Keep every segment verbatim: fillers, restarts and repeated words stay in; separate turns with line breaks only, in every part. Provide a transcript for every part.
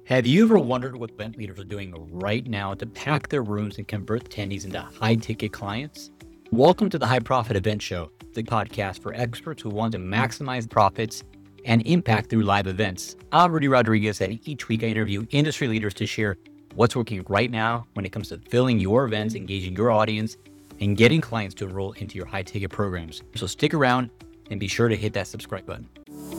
Have you ever wondered what event leaders are doing right now to pack their rooms and convert attendees into high-ticket clients? Welcome to the High Profit Event Show, the podcast for experts who want to maximize profits and impact through live events. I'm Rudy Rodriguez, and each week I interview industry leaders to share what's working right now when it comes to filling your events, engaging your audience, and getting clients to enroll into your high-ticket programs. So stick around and be sure to hit that subscribe button.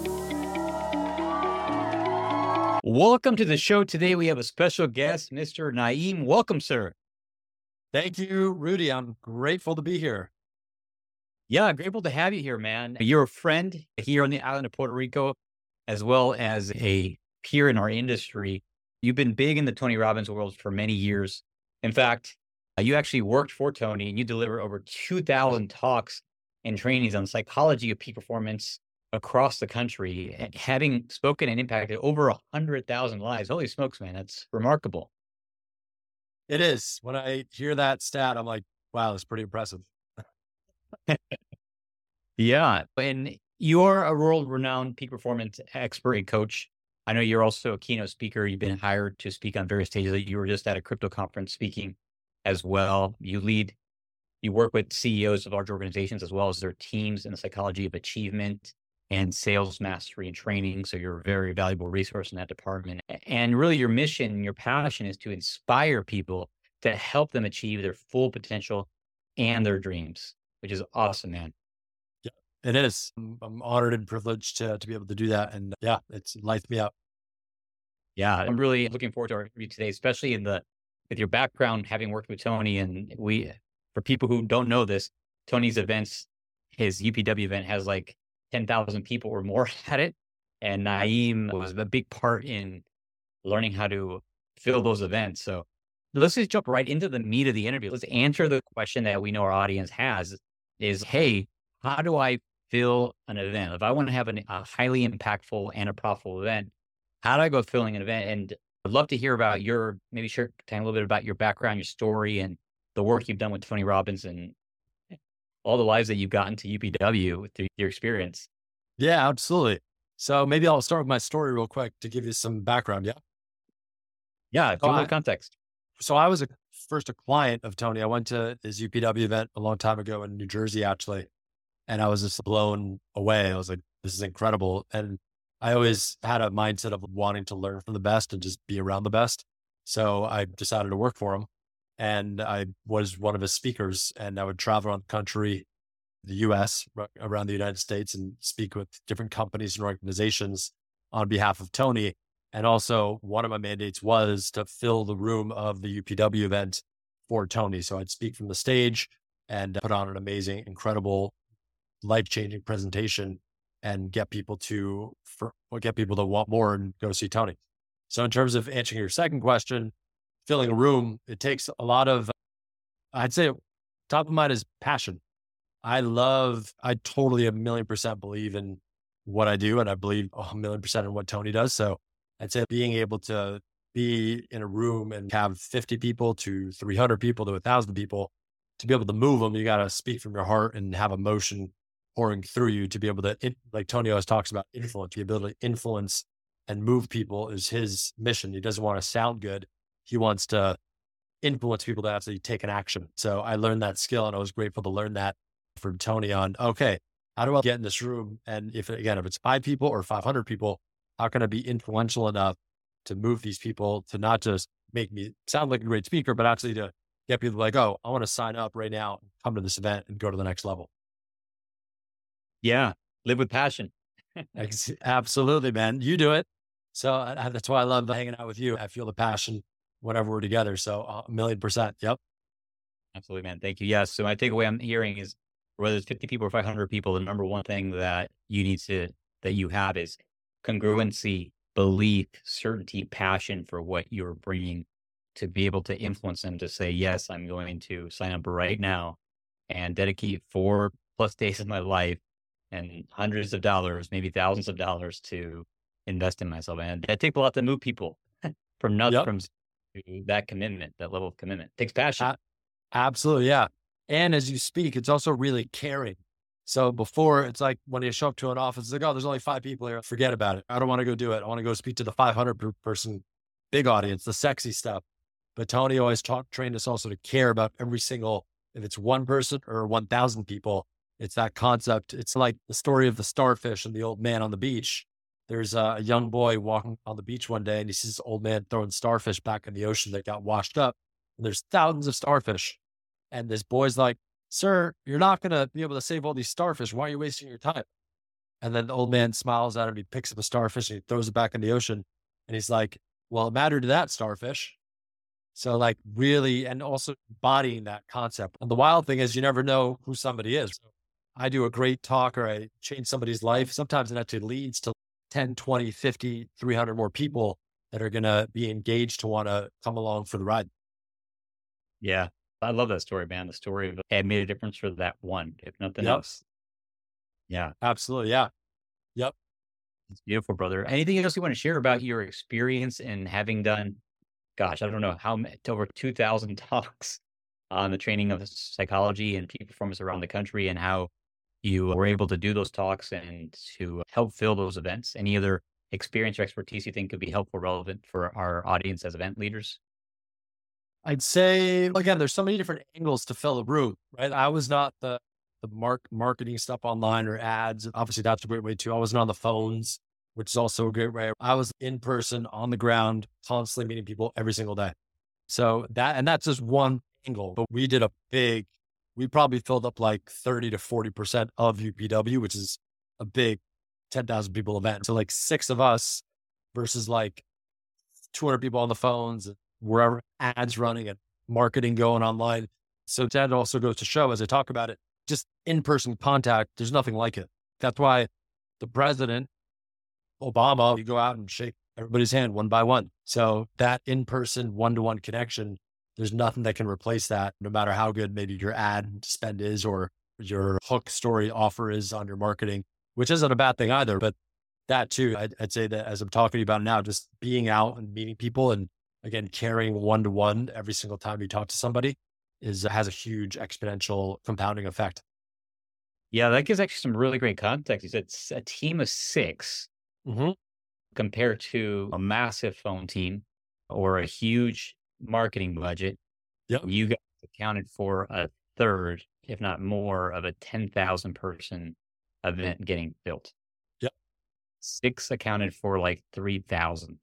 Welcome to the show. Today we have a special guest, Mister Naeem. Welcome, sir.
Thank you, Rudy. I'm grateful to be here.
Yeah, grateful to have you here, man. You're a friend here on the island of Puerto Rico, as well as a peer in our industry. You've been big in the Tony Robbins world for many years. In fact, you actually worked for Tony and you deliver over two thousand talks and trainings on psychology of peak performance across the country, having spoken and impacted over a hundred thousand lives. Holy smokes, man. That's remarkable.
It is. When I hear that stat, I'm like, wow, that's pretty impressive.
Yeah. And you're a world-renowned peak performance expert and coach. I know you're also a keynote speaker. You've been hired to speak on various stages. You were just at a crypto conference speaking as well. You lead, you work with C E Os of large organizations as well as their teams in the psychology of achievement and sales mastery and training. So you're a very valuable resource in that department. And really your mission, your passion is to inspire people to help them achieve their full potential and their dreams, which is awesome, man.
Yeah, it is. I'm, I'm honored and privileged to, to be able to do that. And yeah, it's lights me up.
Yeah, I'm really looking forward to our interview today, especially in the, with your background, having worked with Tony. And we, for people who don't know this, Tony's events, his U P W event has like ten thousand people or more at it. And Naeem was a big part in learning how to fill those events. So let's just jump right into the meat of the interview. Let's answer the question that we know our audience has is, hey, how do I fill an event? If I want to have an, a highly impactful and a profitable event, how do I go filling an event? And I'd love to hear about your, maybe share a little bit about your background, your story, and the work you've done with Tony Robbins and all the lives that you've gotten to U P W through your experience.
Yeah, absolutely. So maybe I'll start with my story real quick to give you some background. Yeah.
Yeah.
So
Give a
I,
little context.
so I was a, first a client of Tony. I went to his U P W event a long time ago in New Jersey, actually. And I was just blown away. I was like, this is incredible. And I always had a mindset of wanting to learn from the best and just be around the best. So I decided to work for him. And I was one of his speakers, and I would travel around the country, the U S, around the United States, and speak with different companies and organizations on behalf of Tony. And also one of my mandates was to fill the room of the U P W event for Tony. So I'd speak from the stage and put on an amazing, incredible, life-changing presentation and get people to, for, get people to want more and go see Tony. So in terms of answering your second question, filling a room, it takes a lot of, I'd say top of mind is passion. I love, I totally a million percent believe in what I do. And I believe a million percent in what Tony does. So I'd say being able to be in a room and have fifty people to three hundred people to a thousand people, to be able to move them, you got to speak from your heart and have emotion pouring through you to be able to, like Tony always talks about, influence. The ability to influence and move people is his mission. He doesn't want to sound good. He wants to influence people to actually take an action. So I learned that skill, and I was grateful to learn that from Tony on, okay, how do I get in this room? And if, again, if it's five people or five hundred people, how can I be influential enough to move these people to not just make me sound like a great speaker, but actually to get people like, oh, I want to sign up right now, come to this event and go to the next level.
Yeah. Live with passion.
Absolutely, man. You do it. So I, that's why I love hanging out with you. I feel the passion whenever we're together. So a million percent. Yep.
Absolutely, man. Thank you. Yes. So my takeaway I'm hearing is whether it's fifty people or five hundred people, the number one thing that you need to, that you have is congruency, belief, certainty, passion for what you're bringing to be able to influence them to say, yes, I'm going to sign up right now and dedicate four plus days of my life and hundreds of dollars, maybe thousands of dollars to invest in myself. And that takes a lot to move people from nothing, yep. from that commitment, that level of commitment. It takes passion.
Uh, absolutely. Yeah. And as you speak, it's also really caring. So before, it's like when you show up to an office, it's like, oh, there's only five people here. Forget about it. I don't want to go do it. I want to go speak to the five hundred person big audience, the sexy stuff. But Tony always taught, trained us also to care about every single, if it's one person or one thousand people, it's that concept. It's like the story of the starfish and the old man on the beach. There's a young boy walking on the beach one day and he sees this old man throwing starfish back in the ocean that got washed up. And there's thousands of starfish. And this boy's like, sir, you're not going to be able to save all these starfish. Why are you wasting your time? And then the old man smiles at him. He picks up a starfish and he throws it back in the ocean. And he's like, well, it mattered to that starfish. So like really, and also embodying that concept. And the wild thing is you never know who somebody is. I do a great talk or I change somebody's life. Sometimes it actually leads to ten, twenty, fifty, three hundred more people that are going to be engaged to want to come along for the ride.
Yeah. I love that story, man. The story of it made a difference for that one, if nothing
Yep.
else. Yeah.
Absolutely. Yeah. Yep.
It's beautiful, brother. Anything else you want to share about your experience in having done, gosh, I don't know how many, over two thousand talks on the training of psychology and peak performance around the country, and how you were able to do those talks and to help fill those events? Any other experience or expertise you think could be helpful, relevant for our audience as event leaders?
I'd say, again, there's so many different angles to fill a room, right? I was not the, the mark marketing stuff online or ads. Obviously that's a great way too. I wasn't on the phones, which is also a great way. I was in person on the ground, constantly meeting people every single day. So that, and that's just one angle, but we did a big, we probably filled up like thirty to forty percent of U P W, which is a big ten thousand people event. So like six of us versus like two hundred people on the phones, wherever, ads running and marketing going online. So that also goes to show, as I talk about it, just in-person contact, there's nothing like it. That's why the president, Obama, you go out and shake everybody's hand one by one. So that in-person one-to-one connection, there's nothing that can replace that, no matter how good maybe your ad spend is or your hook story offer is on your marketing, which isn't a bad thing either. But that too, I'd, I'd say that as I'm talking about now, just being out and meeting people and again, carrying one-to-one every single time you talk to somebody is has a huge exponential compounding effect.
Yeah, that gives actually some really great context. You said it's a team of six
Mm-hmm.
compared to a massive phone team or a huge marketing budget.
Yep.
You guys accounted for a third, if not more, of a ten thousand person event getting built.
Yep.
Six accounted for like three thousand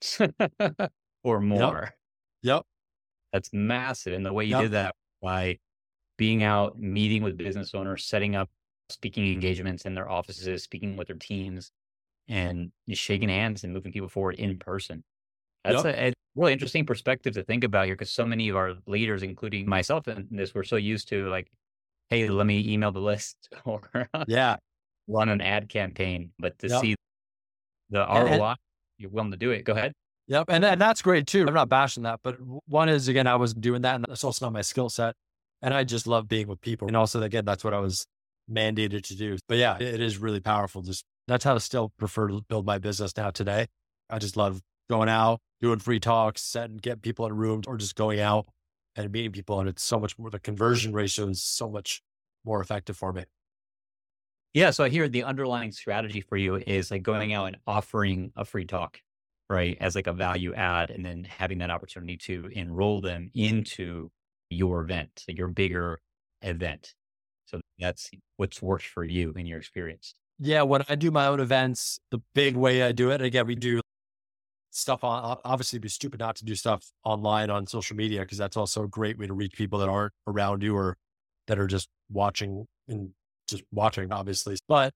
or more.
Yep.
That's massive. And the way you
Yep.
did that by being out, meeting with business owners, setting up speaking engagements in their offices, speaking with their teams, and just shaking hands and moving people forward in person. That's
Yep.
a, a really interesting perspective to think about here, because so many of our leaders, including myself in this, we're so used to like, hey, let me email the list or
Yeah.
run an ad campaign. But to
Yep.
see the
And- and-
R O I, you're willing to do it. Go ahead.
Yep. And, and that's great too. I'm not bashing that, but one is, again, I was doing that and that's also not my skill set. And I just love being with people. And also, again, that's what I was mandated to do. But yeah, it, it is really powerful. Just that's how I still prefer to build my business now today. I just love going out, doing free talks, setting, getting people in rooms, or just going out and meeting people. And it's so much more, the conversion ratio is so much more effective for me.
Yeah. So I hear the underlying strategy for you is like going out and offering a free talk, right? As like a value add, and then having that opportunity to enroll them into your event, like your bigger event. So that's what's worked for you in your experience.
Yeah. When I do my own events, the big way I do it, again, we do stuff on, obviously it'd be stupid not to do stuff online on social media, because that's also a great way to reach people that aren't around you or that are just watching and just watching, obviously. But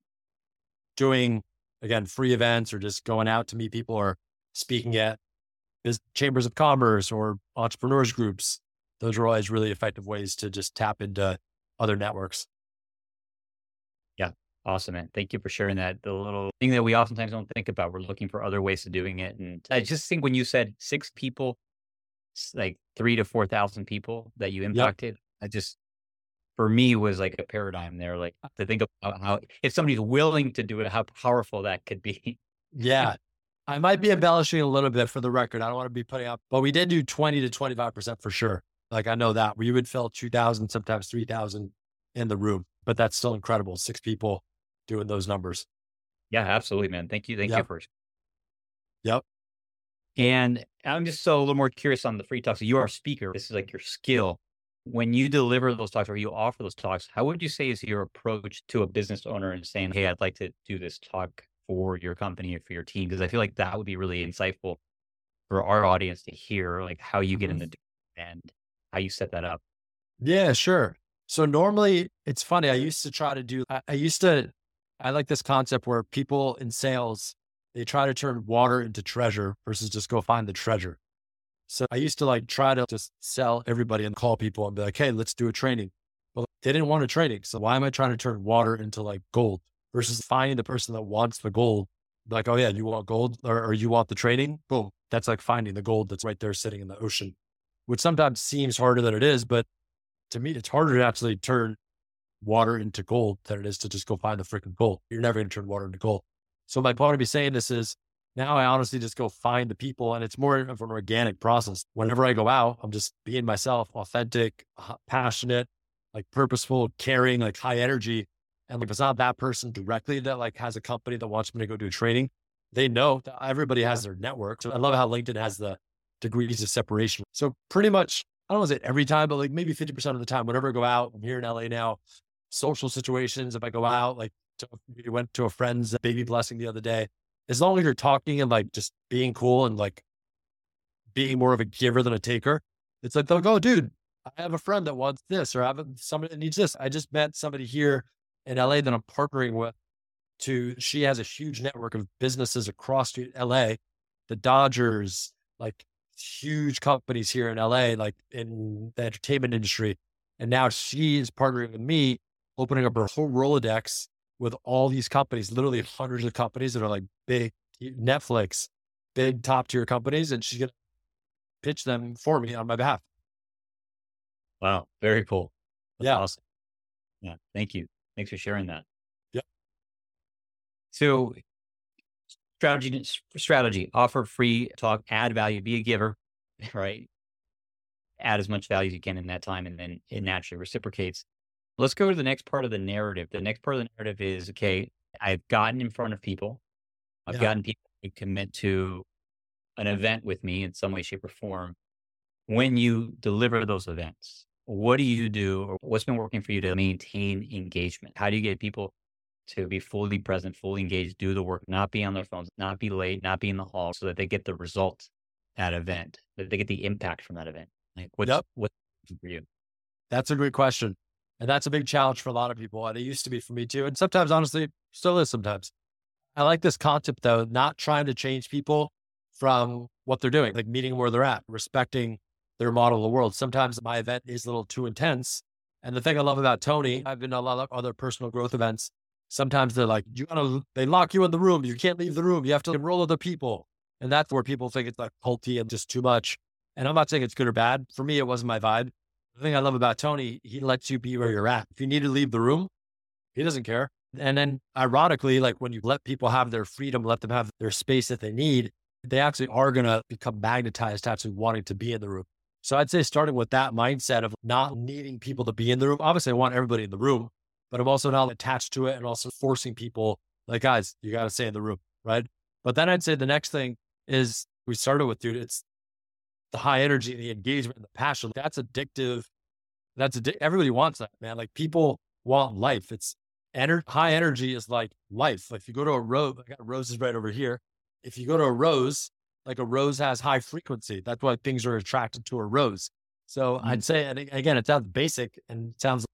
doing, again, free events or just going out to meet people or speaking at biz- chambers of commerce or entrepreneurs groups, those are always really effective ways to just tap into other networks.
Awesome, man. Thank you for sharing that. The little thing that we oftentimes don't think about. We're looking for other ways of doing it. And I just think when you said six people, s- like three to four thousand people that you impacted, I just, for me, was like a paradigm there. Like to think about how, if somebody's willing to do it, how powerful that could be.
Yeah. I might be embellishing a little bit for the record. I don't want to be putting up, but we did do twenty to twenty-five percent for sure. Like I know that we would fill two thousand, sometimes three thousand in the room, but that's still incredible. Six people doing those numbers.
Yeah, absolutely, man. Thank you. Thank you
Yep.
for
Yep.
And I'm just so a little more curious on the free talks. So you are a speaker. This is like your skill. When you deliver those talks or you offer those talks, how would you say is your approach to a business owner and saying, hey, I'd like to do this talk for your company or for your team? Because I feel like that would be really insightful for our audience to hear, like how you get
Mhm.
into and how you set that up.
Yeah, sure. So normally it's funny. I used to try to do, I, I used to, I like this concept where people in sales, they try to turn water into treasure versus just go find the treasure. So I used to like try to just sell everybody and call people and be like, hey, let's do a training. Well, they didn't want a training. So why am I trying to turn water into like gold versus finding the person that wants the gold? Like, oh yeah, you want gold or, or you want the training? Boom. That's like finding the gold that's right there sitting in the ocean, which sometimes seems harder than it is. But to me, it's harder to actually turn water into gold than it is to just go find the freaking gold. You're never going to turn water into gold. So my point of me saying this is now I honestly just go find the people and it's more of an organic process. Whenever I go out, I'm just being myself, authentic, h- passionate, like purposeful, caring, like high energy. And if it's not that person directly that like has a company that wants me to go do training, they know that everybody has their network. So I love how LinkedIn has the degrees of separation. So pretty much, I don't want to say every time, but like maybe fifty percent of the time, whenever I go out, I'm here in L A now, social situations, if I go out, like to, we went to a friend's baby blessing the other day, as long as you're talking and like just being cool and like being more of a giver than a taker, it's like they'll go, dude, I have a friend that wants this, or I have a, somebody that needs this. I just met somebody here in L A that I'm partnering with to, she has a huge network of businesses across L A, the Dodgers, like huge companies here in L A, like in the entertainment industry. And now she is partnering with me, opening up her whole Rolodex with all these companies, literally hundreds of companies that are like big Netflix, big top tier companies. And she's going to pitch them for me on my behalf.
Wow. Very cool. That's
Yeah.
awesome. Yeah. Thank you. Thanks for sharing that.
Yeah.
So strategy, strategy, offer free talk, add value, be a giver, right? Add as much value as you can in that time, and then it naturally reciprocates. Let's go to the next part of the narrative. The next part of the narrative is, okay, I've gotten in front of people. I've
Yeah.
gotten people to commit to an event with me in some way, shape, or form. When you deliver those events, what do you do, or what's been working for you to maintain engagement? How do you get people to be fully present, fully engaged, do the work, not be on their phones, not be late, not be in the hall, so that they get the result at event, that they get the impact from that event? Like what's
Yep.
what's for you?
That's a great question. And that's a big challenge for a lot of people. And it used to be for me too. And sometimes, honestly, still is sometimes. I like this concept though, not trying to change people from what they're doing, like meeting where they're at, respecting their model of the world. Sometimes my event is a little too intense. And the thing I love about Tony, I've been to a lot of other personal growth events. Sometimes they're like, you gotta, they lock you in the room. You can't leave the room. You have to enroll other people. And that's where people think it's like culty and just too much. And I'm not saying it's good or bad. For me, it wasn't my vibe. The thing I love about Tony, he lets you be where you're at. If you need to leave the room, he doesn't care. And then ironically, like when you let people have their freedom, let them have their space that they need, they actually are going to become magnetized to actually wanting to be in the room. So I'd say starting with that mindset of not needing people to be in the room. Obviously, I want everybody in the room, but I'm also not attached to it and also forcing people like, guys, you got to stay in the room. Right. But then I'd say the next thing is we started with, dude, it's the high energy, the engagement, and the passion. That's addictive. That's addic- everybody wants that, man. Like people want life. It's ener- high energy is like life. Like if you go to a rose, I got roses right over here. If you go to a rose, like a rose has high frequency. That's why things are attracted to a rose. So
Mm,
I'd say, and again, it sounds basic and it sounds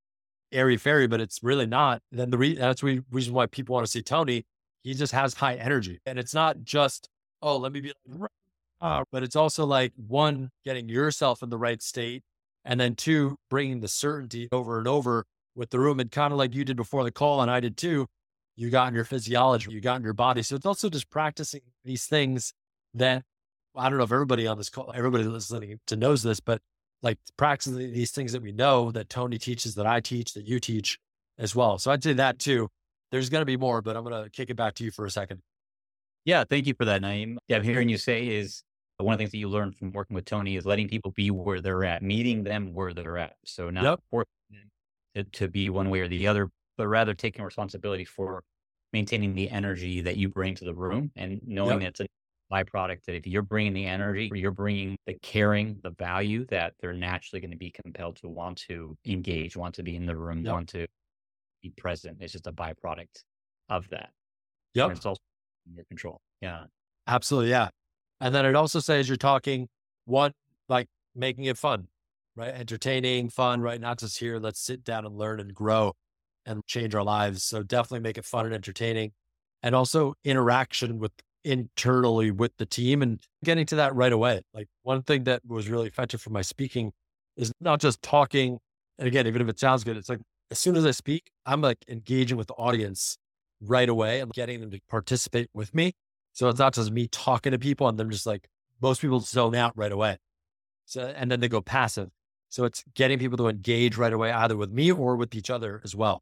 airy fairy, but it's really not. Then the re- that's the reason why people want to see Tony. He just has high energy, and it's not just, oh, let me be like, uh, but it's also like one, getting yourself in the right state, and then two, bringing the certainty over and over with the room, and kind of like you did before the call, and I did too. You got in your physiology, you got in your body. So it's also just practicing these things that I don't know if everybody on this call, everybody listening to knows this, but like practicing these things that we know that Tony teaches, that I teach, that you teach as well. So I'd say that too. There's going to be more, but I'm going to kick it back to you for a second.
yeah, thank you for that, Naeem. Yeah, I'm hearing you say is one of the things that you learn from working with Tony is letting people be where they're at, meeting them where they're at. So not
Yep.
forcing them to, to be one way or the other, but rather taking responsibility for maintaining the energy that you bring to the room and knowing
Yep.
that it's a byproduct that if you're bringing the energy, you're bringing the caring, the value, that they're naturally going to be compelled to want to engage, want to be in the room,
Yep.
want to be present. It's just a byproduct of that. And
Yep.
it's also in your control. Yeah.
Absolutely. Yeah. And then it also says you're talking one, like making it fun, right? Entertaining, fun, right? Not just here, let's sit down and learn and grow and change our lives. So definitely make it fun and entertaining. And also interaction with internally with the team and getting to that right away. Like one thing that was really effective for my speaking is not just talking. And again, even if it sounds good, it's like as soon as I speak, I'm like engaging with the audience right away and getting them to participate with me. So it's not just me talking to people and them just like, most people zone out right away. So, and then they go passive. So it's getting people to engage right away, either with me or with each other as well.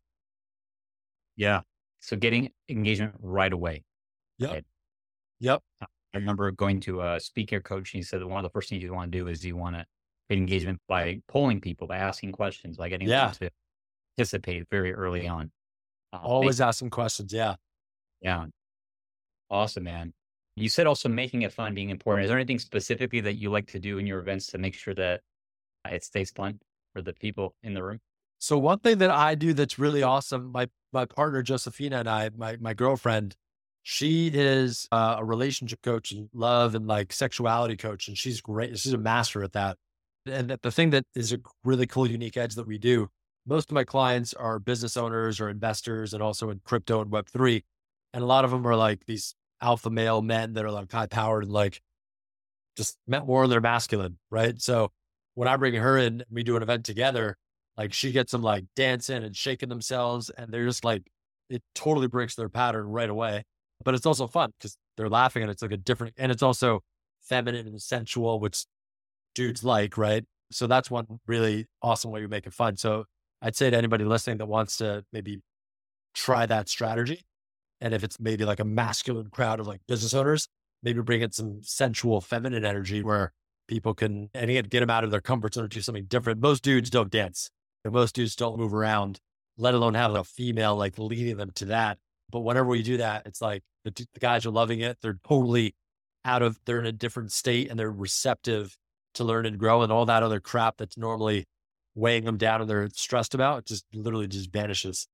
Yeah. So getting engagement right away.
Yep.
Right?
Yep.
I remember going to a speaker coach and he said that one of the first things you want to do is you want to get engagement by polling people, by asking questions, by getting
Yeah.
them to participate very early on. Uh,
Always asking questions. Yeah.
yeah. Awesome, man. You said also making it fun being important. Is there anything specifically that you like to do in your events to make sure that it stays fun for the people in the room?
So one thing that I do that's really awesome, my my partner Josephina and I, my my girlfriend, she is uh, a relationship coach and love and like sexuality coach, and she's great. She's a master at that. And the thing that is a really cool, unique edge that we do. Most of my clients are business owners or investors, and also in crypto and Web three, and a lot of them are like these alpha male men that are like high powered and like just meant more they're masculine, right? So when I bring her in, we do an event together. Like she gets them like dancing and shaking themselves, and they're just like, it totally breaks their pattern right away. But it's also fun because they're laughing and it's like a different, and it's also feminine and sensual, which dudes like, right? So that's one really awesome way you make it fun. So I'd say to anybody listening that wants to maybe try that strategy, and if it's maybe like a masculine crowd of like business owners, maybe bring in some sensual feminine energy where people can, and again, get them out of their comfort zone to do something different. Most dudes don't dance and most dudes don't move around, let alone have a female like leading them to that. But whenever we do that, it's like the, the guys are loving it. They're totally out of, they're in a different state and they're receptive to learn and grow, and all that other crap that's normally weighing them down and they're stressed about, it just literally just vanishes.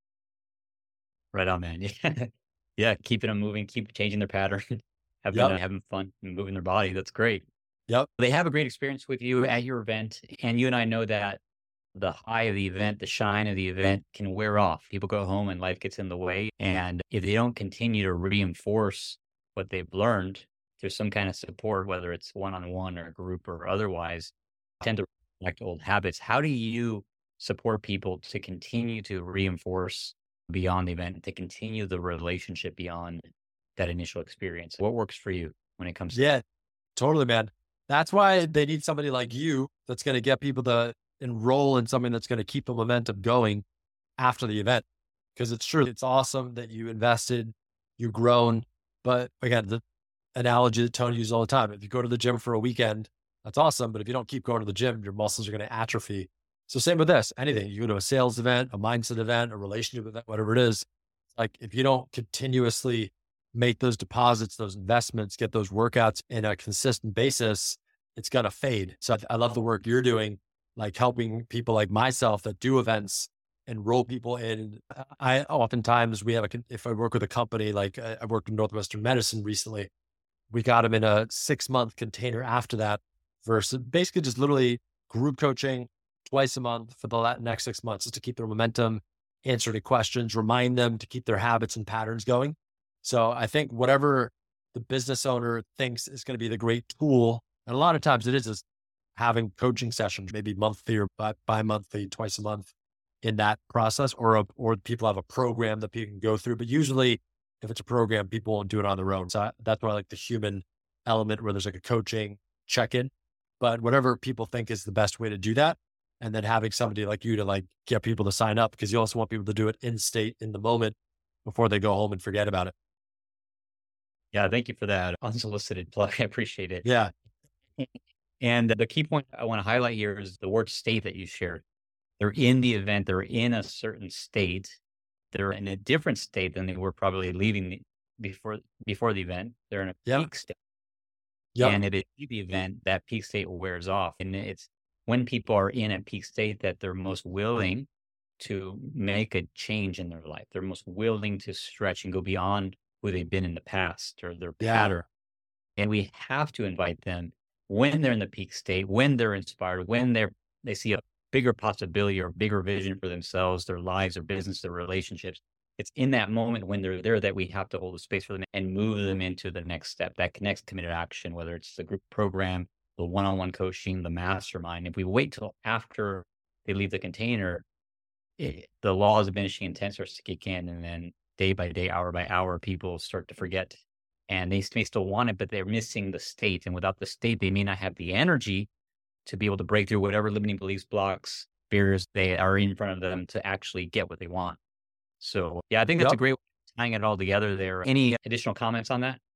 Right on, man. Yeah. Yeah. Keeping them moving, keep changing their pattern, having,
Yep.
uh, having fun and moving their body. That's great.
Yep.
They have a great experience with you at your event. And you and I know that the high of the event, the shine of the event can wear off. People go home and life gets in the way. And if they don't continue to reinforce what they've learned through some kind of support, whether it's one-on-one or group or otherwise, tend to reflect old habits. How do you support people to continue to reinforce beyond the event, to continue the relationship beyond that initial experience? What works for you when it comes to
Yeah, totally, man. That's why they need somebody like you that's going to get people to enroll in something that's going to keep the momentum going after the event. Because it's true, it's awesome that you invested, you've grown. But again, the analogy that Tony uses all the time, if you go to the gym for a weekend, that's awesome. But if you don't keep going to the gym, your muscles are going to atrophy. So same with this, anything, you go to a sales event, a mindset event, a relationship event, whatever it is, like if you don't continuously make those deposits, those investments, get those workouts in a consistent basis, it's going to fade. So I, I love the work you're doing, like helping people like myself that do events, enroll people in. I oftentimes we have a, if I work with a company, like I, I worked in Northwestern Medicine recently, we got them in a six month container after that versus basically just literally group coaching twice a month for the next six months just to keep their momentum, answer any questions, remind them to keep their habits and patterns going. So I think whatever the business owner thinks is going to be the great tool, and a lot of times it is just having coaching sessions, maybe monthly or bi- bi-monthly, twice a month in that process, or a, or people have a program that people can go through. But usually if it's a program, people won't do it on their own. So I, that's why I like the human element where there's like a coaching check-in, but whatever people think is the best way to do that. And then having somebody like you to like get people to sign up, because you also want people to do it in state in the moment before they go home and forget about it.
Yeah, thank you for that unsolicited plug. I appreciate it.
Yeah.
And the key point I want to highlight here is the word state that you shared. They're in the event, they're in a certain state, they're in a different state than they were probably leaving the, before before the event. They're in a
Yep.
peak state.
Yep.
And it is the event that peak state wears off. And it's when people are in a peak state that they're most willing to make a change in their life. They're most willing to stretch and go beyond who they've been in the past or their
Yeah.
pattern. And we have to invite them when they're in the peak state, when they're inspired, when they're they see a bigger possibility or bigger vision for themselves, their lives, their business, their relationships. It's in that moment when they're there that we have to hold a space for them and move them into the next step, that next committed action, whether it's the group program, the one-on-one coaching, the mastermind. If we wait till after they leave the container, it, the laws of diminishing intent starts to kick in, and then day by day, hour by hour, people start to forget, and they may still want it, but they're missing the state. And without the state, they may not have the energy to be able to break through whatever limiting beliefs, blocks, fears they are in front of them to actually get what they want. So yeah, I think that's
Yep.
a great way of tying it all together there. Any additional comments on that?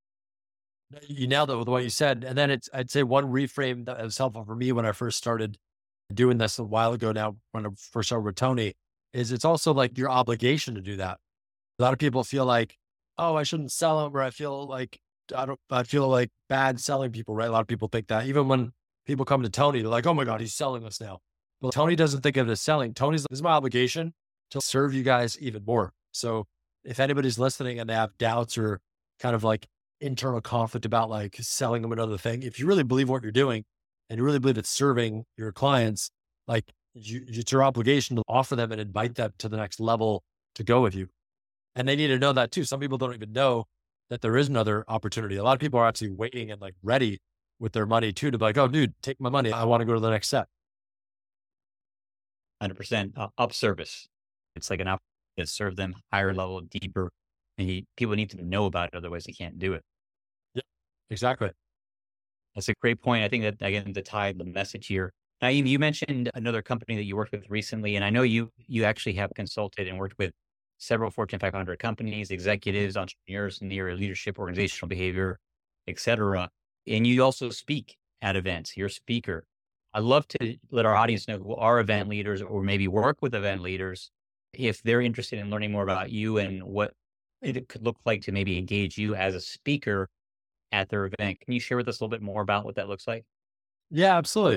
You nailed it with what you said. And then it's, I'd say one reframe that was helpful for me when I first started doing this a while ago now, when I first started with Tony, is it's also like your obligation to do that. A lot of people feel like, oh, I shouldn't sell them, or I feel like, I don't, I feel like bad selling people, right? A lot of people think that. Even when people come to Tony, they're like, oh my God, he's selling us now. But Tony doesn't think of it as selling. Tony's like, this is my obligation to serve you guys even more. So if anybody's listening and they have doubts or kind of like internal conflict about like selling them another thing, if you really believe what you're doing and you really believe it's serving your clients, like you, it's your obligation to offer them and invite them to the next level to go with you. And they need to know that too. Some people don't even know that there is another opportunity. A lot of people are actually waiting and like ready with their money too, to be like, oh dude, take my money. I want to go to the next step.
one hundred percent uh, up service. It's like an opportunity to serve them higher level, deeper. And you, people need to know about it. Otherwise they can't do it.
Yeah, exactly.
That's a great point. I think that, again, to tie the message here. Naeem, you mentioned another company that you worked with recently, and I know you you actually have consulted and worked with several Fortune five hundred companies, executives, entrepreneurs in the area of leadership, organizational behavior, et cetera. And you also speak at events. You're a speaker. I'd love to let our audience know who are event leaders or maybe work with event leaders if they're interested in learning more about you and what it could look like to maybe engage you as a speaker at their event. Can you share with us a little bit more about what that looks like?
Yeah, absolutely.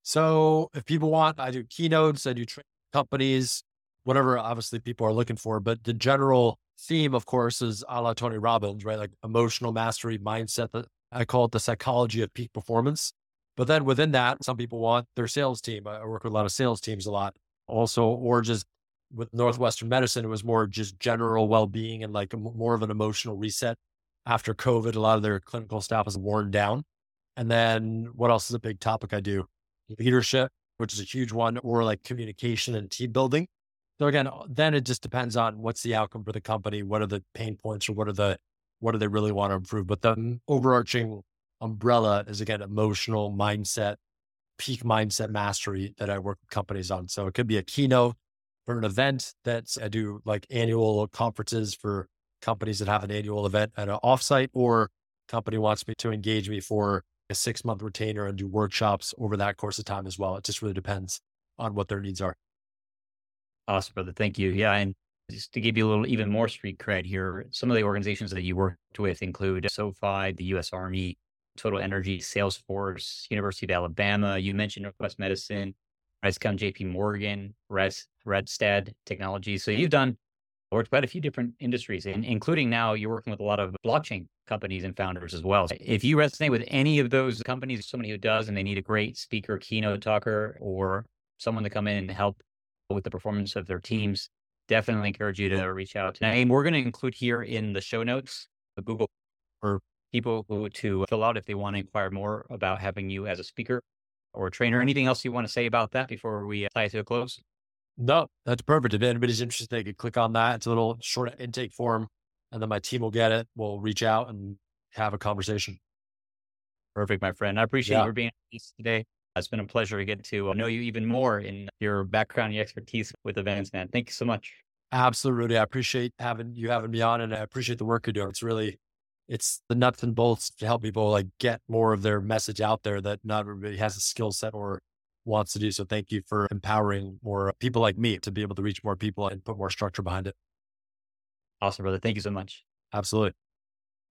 So if people want, I do keynotes, I do training companies, whatever obviously people are looking for. But the general theme, of course, is a la Tony Robbins, right? Like emotional mastery, mindset. That I call it the psychology of peak performance. But then within that, some people want their sales team. I work with a lot of sales teams a lot also, or just with Northwestern Medicine, it was more just general well-being and like a, more of an emotional reset. After COVID, a lot of their clinical staff was worn down. And then what else is a big topic I do? Leadership, which is a huge one, or like communication and team building. So again, then it just depends on what's the outcome for the company, what are the pain points, or what are the, what do they really want to improve? But the overarching umbrella is again, emotional mindset, peak mindset mastery that I work with companies on. So it could be a keynote for an event that's, I do like annual conferences for companies that have an annual event at an offsite, or company wants me to engage me for a six month retainer and do workshops over that course of time as well. It just really depends on what their needs are.
Awesome, brother. Thank you. Yeah. And just to give you a little even more street cred here, some of the organizations that you worked with include SoFi, the U S Army, Total Energy, Salesforce, University of Alabama. You mentioned Northwest Medicine, ResCom, J P Morgan, Res, Redstead Technology. So you've done worked quite a few different industries, and including now you're working with a lot of blockchain companies and founders as well. So if you resonate with any of those companies, somebody who does, and they need a great speaker, keynote talker, or someone to come in and help with the performance of their teams, definitely encourage you to reach out. And we're going to include here in the show notes, the Google for people who to fill out if they want to inquire more about having you as a speaker or a trainer. Anything else you want to say about that before we tie it to a close?
No, that's perfect. If anybody's interested, they could click on that. It's a little short intake form, and then my team will get it. We'll reach out and have a conversation.
Perfect, my friend. I appreciate
Yeah.
you being with us today. It's been a pleasure to get to know you even more in your background, your expertise with events, man. Thank you so much.
Absolutely. I appreciate having you having me on, and I appreciate the work you're doing. It's really, it's the nuts and bolts to help people like get more of their message out there that not everybody has a skill set or wants to do. So thank you for empowering more people like me to be able to reach more people and put more structure behind it.
Awesome, brother. Thank you so much.
Absolutely.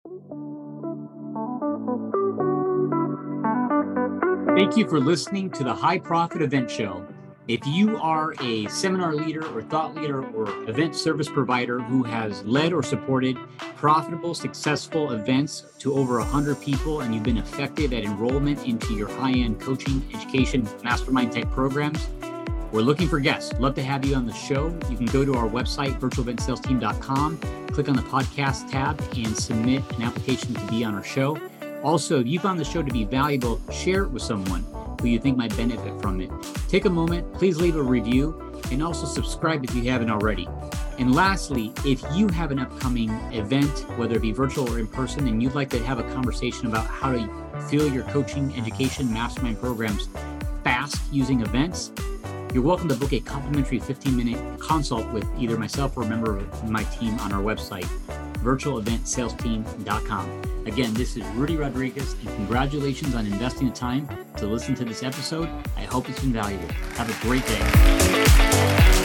Thank you for listening to the High Profit Event Show. If you are a seminar leader or thought leader or event service provider who has led or supported profitable, successful events to over one hundred people, and you've been effective at enrollment into your high-end coaching, education, mastermind type programs, we're looking for guests. Love to have you on the show. You can go to our website, virtual event sales team dot com, click on the podcast tab, and submit an application to be on our show. Also, if you found the show to be valuable, share it with someone who you think might benefit from it. Take a moment, please leave a review, and also subscribe if you haven't already. And lastly, if you have an upcoming event, whether it be virtual or in person, and you'd like to have a conversation about how to fill your coaching, education, mastermind programs fast using events, you're welcome to book a complimentary fifteen minute consult with either myself or a member of my team on our website, virtual event sales team dot com. Again, this is Rudy Rodriguez, and congratulations on investing the time to listen to this episode. I hope it's been valuable. Have a great day.